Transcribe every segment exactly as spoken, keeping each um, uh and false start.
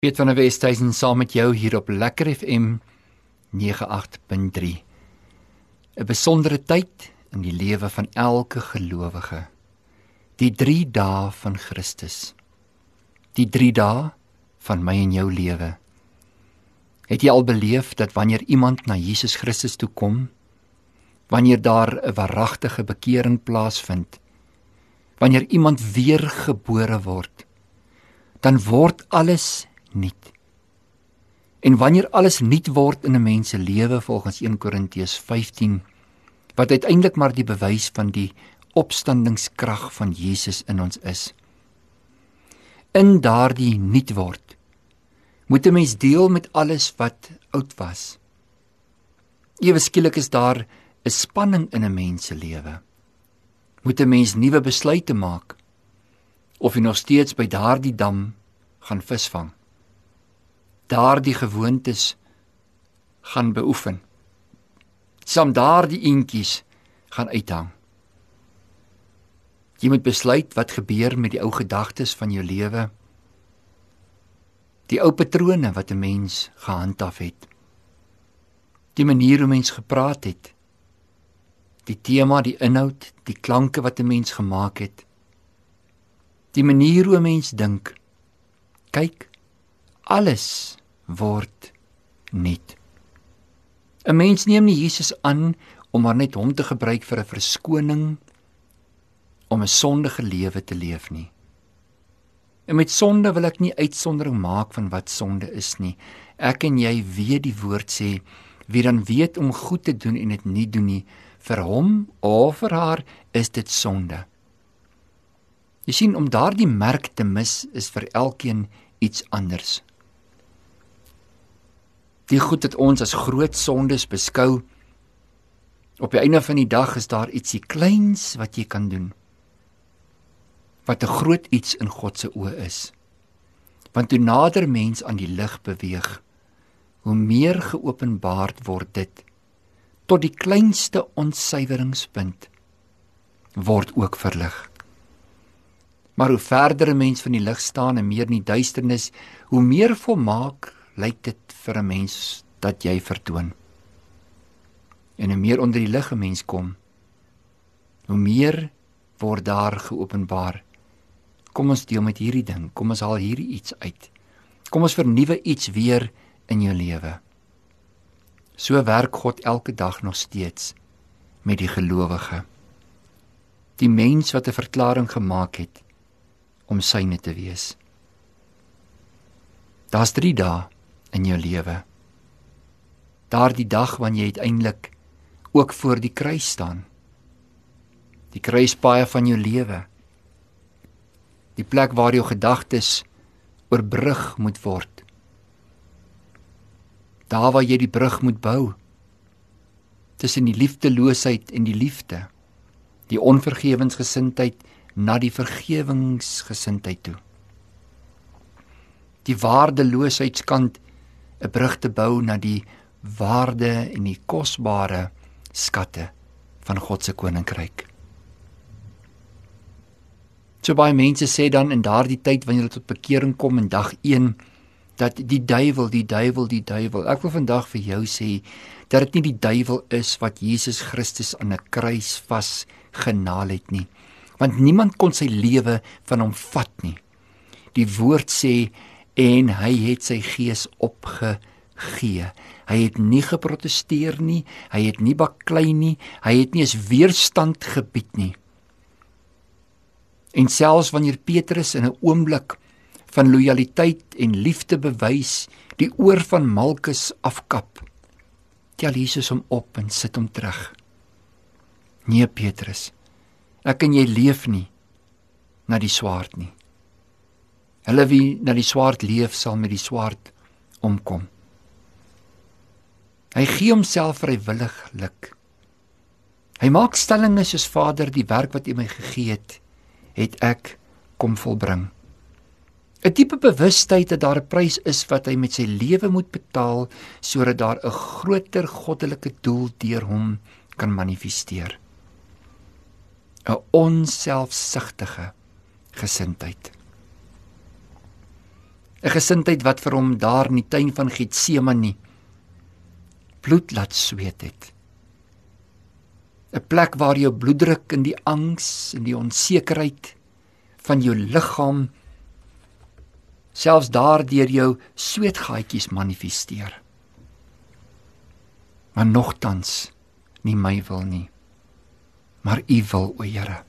Piet van der Westhuizen saam met jou hier op Lekker F M nege agt punt drie. 'n Besondere tyd in die lewe van elke gelowige. Die drie dae van Christus. Die drie dae van my en jou lewe. Het jy al beleef dat wanneer iemand na Jesus Christus toe kom, wanneer daar 'n waaragtige bekering plaasvind, wanneer iemand weergebore word, dan word alles nuut. En wanneer alles nuut word in 'n mens se lewe volgens een Korintiërs vyftien, wat uiteindelik maar die bewys van die opstandingskrag van Jesus in ons is. In daardie nuut word, moet 'n mens deel met alles wat oud was. Ewe skielik is daar 'n spanning in 'n mens se lewe. Moet 'n mens nuwe besluite maak, of jy nog steeds by daardie dam gaan visvang. Daardie gewoontes gaan beoefen. Saam daardie eentjies gaan uithang. Jy moet besluit wat gebeur met die ou gedagtes van jou lewe, die ou patrone wat 'n mens gehandhaaf het, die manier hoe mens gepraat het, die tema, die inhoud, die klanke wat 'n mens gemaak het, die manier hoe 'n mens dink. Kyk, alles word nuut. 'n Mens neem nie Jesus aan om maar net hom te gebruik vir 'n verskoning om 'n sondige lewe te leef nie. En met sonde wil ek nie uitsondering maak van wat sonde is nie. Ek en jy weet die woord sê, wie dan weet om goed te doen en dit nie doen nie, vir hom of vir haar is dit sonde. Jy sien, om daardie merk te mis is vir elkeen iets anders. Die goed wat ons as groot sondes beskou, op die einde van die dag is daar ietsie kleins wat jy kan doen, wat 'n groot iets in God se oë is. Want hoe nader mens aan die lig beweeg, hoe meer geopenbaard word dit, tot die kleinste ontsuiweringspunt word ook verlig. Maar hoe verder 'n mens van die lig staan en meer in die duisternis, hoe meer volmaak lyk dit vir 'n mens dat jy vertoon. En hoe meer onder die lig 'n mens kom, hoe meer word daar geopenbaar. Kom ons deel met hierdie ding, kom ons haal hierdie iets uit. Kom ons vernuwe iets weer in jou lewe. So werk God elke dag nog steeds met die gelowige. Die mens wat 'n verklaring gemaak het om syne te wees. Daar's drie dae in jou lewe. Daardie dag wanneer jy uiteindelik ook voor die kruis staan. Die kruispaaie van jou lewe. Die plek waar jou gedagtes oorbrug moet word. Daar waar jy die brug moet bou. Tussen die liefdeloosheid en die liefde. Die onvergewensgesindheid na die vergewingsgesindheid toe. Die waardelooshheidskant 'n brug te bou na die waarde en die kosbare skatte van God se koninkryk. So baie mense sê dan in daardie tyd wanneer hulle tot bekering kom in dag een, dat die duiwel, die duiwel, die duiwel. Ek wil vandag vir jou sê dat dit nie die duiwel is wat Jesus Christus aan 'n kruis vas genaal het nie. Want niemand kon sy lewe van hom vat nie. Die woord sê, en hy het sy gees opgegee. Hy het nie geprotesteer nie, hy het nie baklei nie, hy het nie eens weerstand gebied nie. En selfs wanneer Petrus in 'n oomblik van lojaliteit en liefde bewys, die oor van Malkus afkap, tel Jesus hom op en sit hom terug. Nee Petrus, ek en jy leef nie na die swaard nie. Hulle wie na die swaard leef, sal met die swaard omkom. Hy gee homself vrywilliglik. Hy maak stellinge soos, Vader, die werk wat U my gegee het, het ek kom volbring. 'n Tipe bewustheid dat daar 'n prys is wat hy met sy lewe moet betaal, sodat daar 'n groter goddelike doel deur hom kan manifesteer. 'n Onselfsugtige gesindheid. 'n gesindheid wat vir hom daar in die tuin van Getsemane bloed laat sweet het. 'n Plek waar jou bloeddruk en die angs en die onsekerheid van jou liggaam selfs daar deur jou sweetgaatjies manifesteer. Maar nogtans, nie my wil nie, maar U wil, o Here.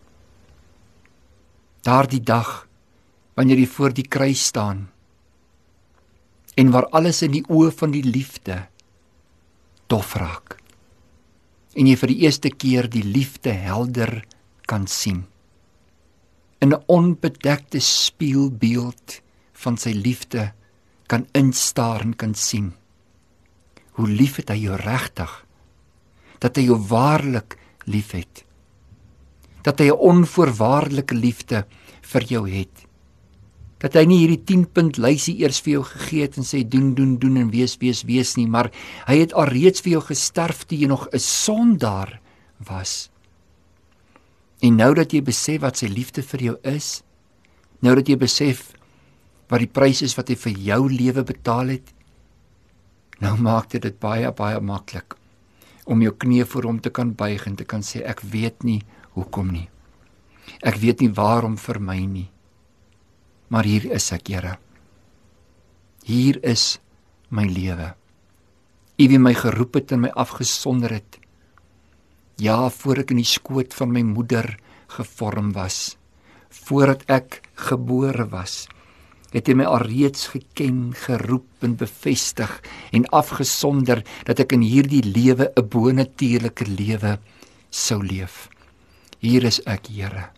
Daardie dag, wanneer jy voor die kruis staan, en waar alles in die oë van die liefde dof raak, en jy vir die eerste keer die liefde helder kan sien, in 'n onbedekte spieelbeeld van sy liefde kan instaar en kan sien, hoe lief het hy jou regtig, dat hy jou waarlik lief het, dat hy 'n onvoorwaardelike liefde vir jou het, dat hy nie hierdie tien punt lysie eers vir jou gegee het en sê doen, doen, doen en wees, wees, wees nie, maar hy het alreeds vir jou gesterf toe jy nog 'n sondaar was. En nou dat jy besef wat sy liefde vir jou is, nou dat jy besef wat die prys is wat hy vir jou lewe betaal het, nou maak dit dit baie, baie maklik om jou knie voor hom te kan buig en te kan sê, ek weet nie hoekom nie. Ek weet nie waarom vir my nie. Maar hier is ek, Here. Hier is my lewe. U wie my geroep het en my afgesonder het. Ja, voor ek in die skoot van my moeder gevorm was, voordat ek gebore was, het hy my alreeds geken, geroep en bevestig en afgesonder dat ek in hierdie lewe 'n bonatuurlike lewe sou leef. Hier is ek, Here.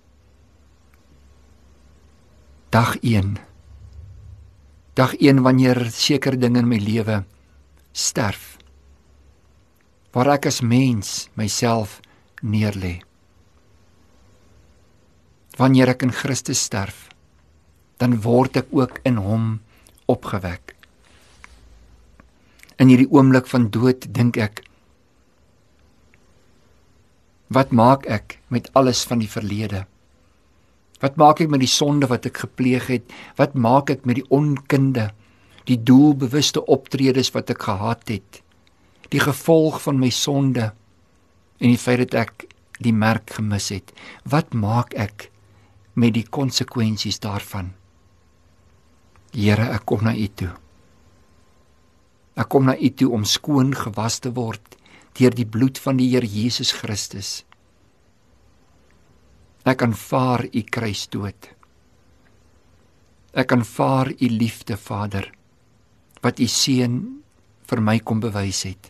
Dag een. Dag een wanneer sekere dinge in my lewe sterf, waar ek as mens myself neerlê. Wanneer ek in Christus sterf, dan word ek ook in hom opgewek. In hierdie oomblik van dood dink ek, wat maak ek met alles van die verlede? Wat maak ek met die sonde wat ek gepleeg het? Wat maak ek met die onkunde, die doelbewuste optredes wat ek gehad het, die gevolg van my sonde en die feit dat ek die merk gemis het? Wat maak ek met die konsekwensies daarvan? Here, ek kom na U toe. Ek kom na U toe om skoon gewas te word deur die bloed van die Here Jesus Christus. Ek aanvaar U kruisdood. Ek aanvaar U liefde, Vader, wat U seun vir my kom bewys het.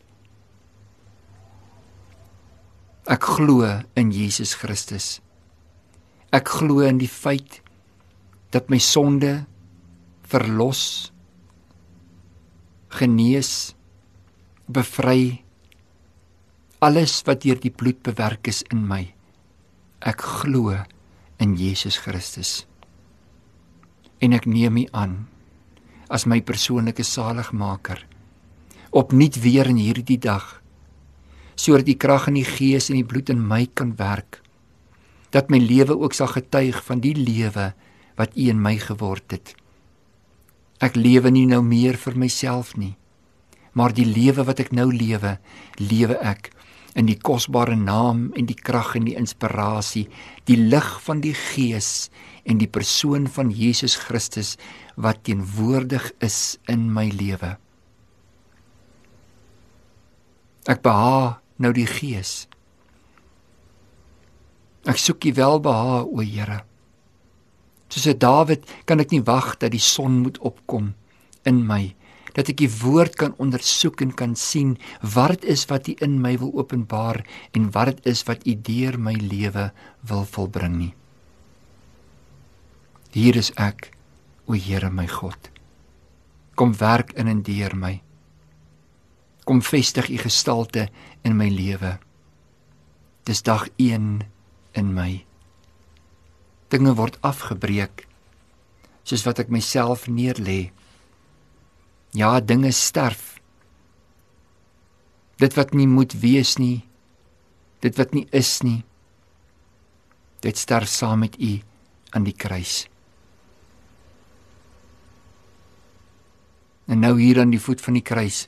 Ek glo in Jesus Christus. Ek glo in die feit dat my sonde verlos, genees, bevry, alles wat deur die bloed bewerk is in my. Ek glo in Jesus Christus. En ek neem U aan as my persoonlike saligmaker, opnuut weer in hierdie dag, sodat die krag in die Gees en die bloed in my kan werk, dat my lewe ook sal getuig van die lewe wat U in my geword het. Ek lewe nie nou meer vir myself nie, maar die lewe wat ek nou lewe, lewe ek in die kosbare naam en die krag en die inspirasie, die lig van die Gees en die persoon van Jesus Christus wat teenwoordig is in my lewe. Ek behaag nou die Gees. Ek soek U welbehaag, o Here. Soos 'n Dawid kan ek nie wag dat die son moet opkom in my, dat ek die woord kan ondersoek en kan sien wat dit is wat U in my wil openbaar en wat dit is wat U deur my lewe wil volbring nie. Hier is ek, o Here my God. Kom werk in en deur my. Kom vestig U gestalte in my lewe. Dis dag een in my. Dinge word afgebreek, soos wat ek myself neerlê. Ja, dinge sterf. Dit wat nie moet wees nie, dit wat nie is nie, dit sterf saam met U aan die kruis. En nou hier aan die voet van die kruis,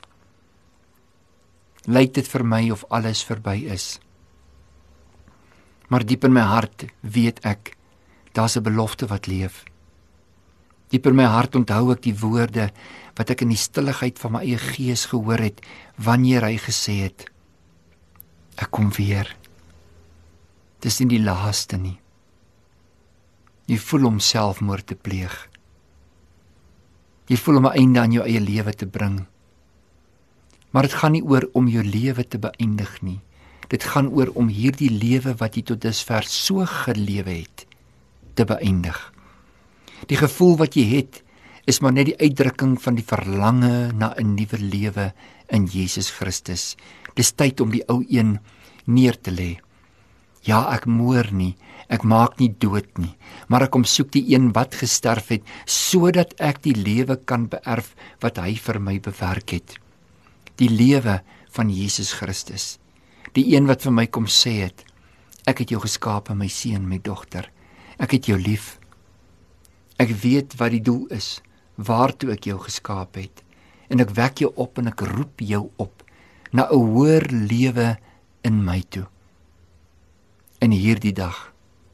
lyk dit vir my of alles verby is. Maar diep in my hart weet ek, daar's 'n belofte wat leef. Diep in my hart onthou ek die woorde wat ek in die stilligheid van my eie gees gehoor het, wanneer hy gesê het, ek kom weer. Dis nie die laaste nie. Jy voel om selfmoord te pleeg. Jy voel om 'n einde aan jou eie lewe te bring. Maar dit gaan nie oor om jou lewe te beëindig nie. Dit gaan oor om hierdie lewe wat jy tot dusver so gelewe het, te beëindig. Die gevoel wat jy het, is maar net die uitdrukking van die verlange na 'n nuwe lewe in Jesus Christus. Dis tyd om die ou een neer te lê. Ja, ek moor nie, ek maak nie dood nie, maar ek kom soek die een wat gesterf het, sodat ek die lewe kan beerf wat hy vir my bewerk het. Die lewe van Jesus Christus. Die een wat vir my kom sê het, ek het jou geskape, my seun, my dogter. Ek het jou lief. Ek weet wat die doel is, waartoe ek jou geskaap het. En ek wek jou op en ek roep jou op na 'n hoër lewe in my toe. In hierdie dag.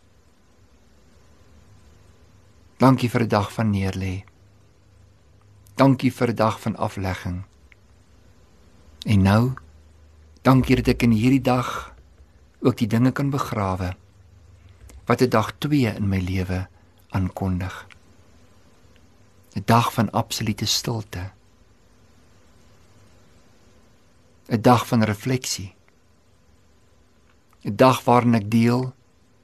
Dankie vir 'n dag van neerlê. Dankie vir 'n dag van aflegging. En nou, dankie dat ek in hierdie dag ook die dinge kan begrawe wat 'n dag twee in my lewe aankondig. 'n Dag van absolute stilte. 'n Dag van refleksie. 'n Dag waarin ek deel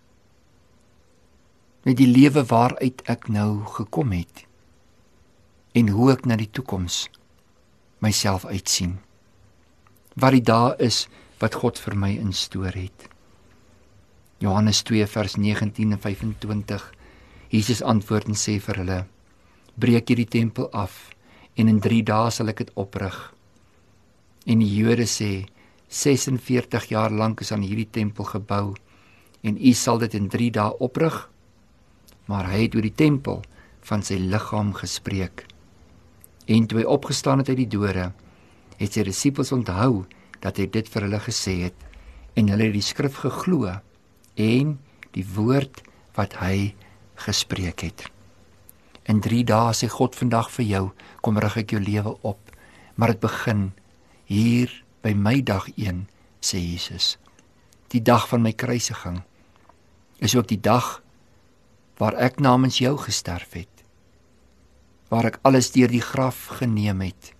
met die lewe waaruit ek nou gekom het en hoe ek na die toekoms myself uitsien. Wat die dae is wat God vir my instoor het. Johannes twee vers negentien en vyf-en-twintig. Jesus antwoord en sê vir hulle, breek hierdie tempel af en in drie dae sal ek dit oprig. En die Jode sê, ses en veertig jaar lank is aan hierdie tempel gebou en u sal dit in drie dae oprig. Maar hy het oor die tempel van sy liggaam gespreek. En toe hy opgestaan het uit die dode, het sy disippels onthou dat hy dit vir hulle gesê het, en hulle het die skrif geglo en die woord wat hy gespreek het. In drie dae sê God vandag vir jou, kom rig ek jou lewe op, maar dit begin hier by my dag een, sê Jesus. Die dag van my kruisiging is ook die dag waar ek namens jou gesterf het, waar ek alles deur die graf geneem het.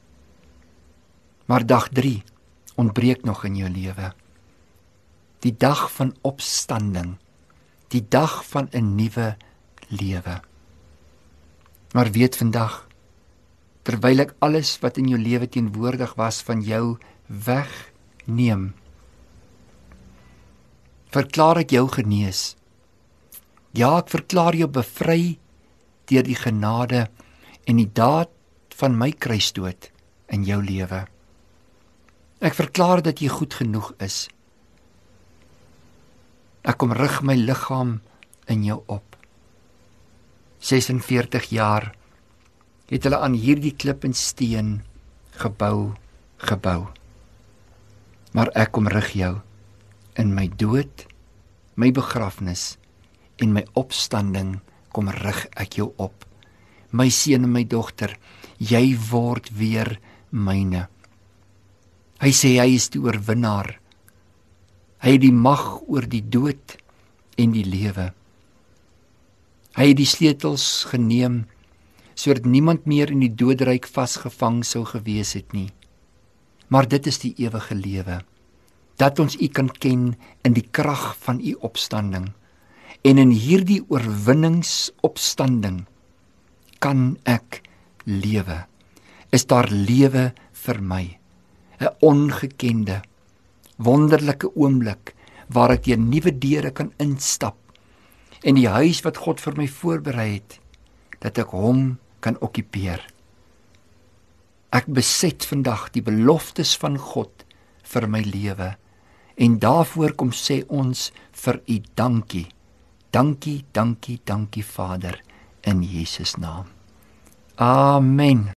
Maar dag drie ontbreek nog in jou lewe. Die dag van opstanding, die dag van 'n nuwe lewe. Maar weet vandag, terwyl ek alles wat in jou lewe teenwoordig was van jou wegneem, verklaar ek jou genees. Ja, ek verklaar jou bevry deur die genade en die daad van my kruisdood in jou lewe. Ek verklaar dat jy goed genoeg is. Ek kom rig my liggaam in jou op. ses en veertig jaar het hulle aan hierdie klip en steen gebou, gebou. Maar ek kom rig jou in my dood, my begrafnis en my opstanding kom rig ek jou op. My seun en my dogter, jy word weer myne. Hy sê hy is die oorwinnaar. Hy het die mag oor die dood en die lewe. Hy het die sleutels geneem, sodat niemand meer in die doodryk vasgevang sou gewees het nie. Maar dit is die ewige lewe, dat ons U kan ken in die krag van U opstanding. En in hierdie oorwinningsopstanding kan ek lewe. Is daar lewe vir my, 'n ongekende, wonderlike oomblik waar ek deur nuwe deure kan instap en die huis wat God vir my voorberei het, dat ek hom kan okkupeer. Ek beset vandag die beloftes van God vir my lewe en daarvoor kom sê ons vir U dankie. Dankie, dankie, dankie Vader in Jesus naam. Amen.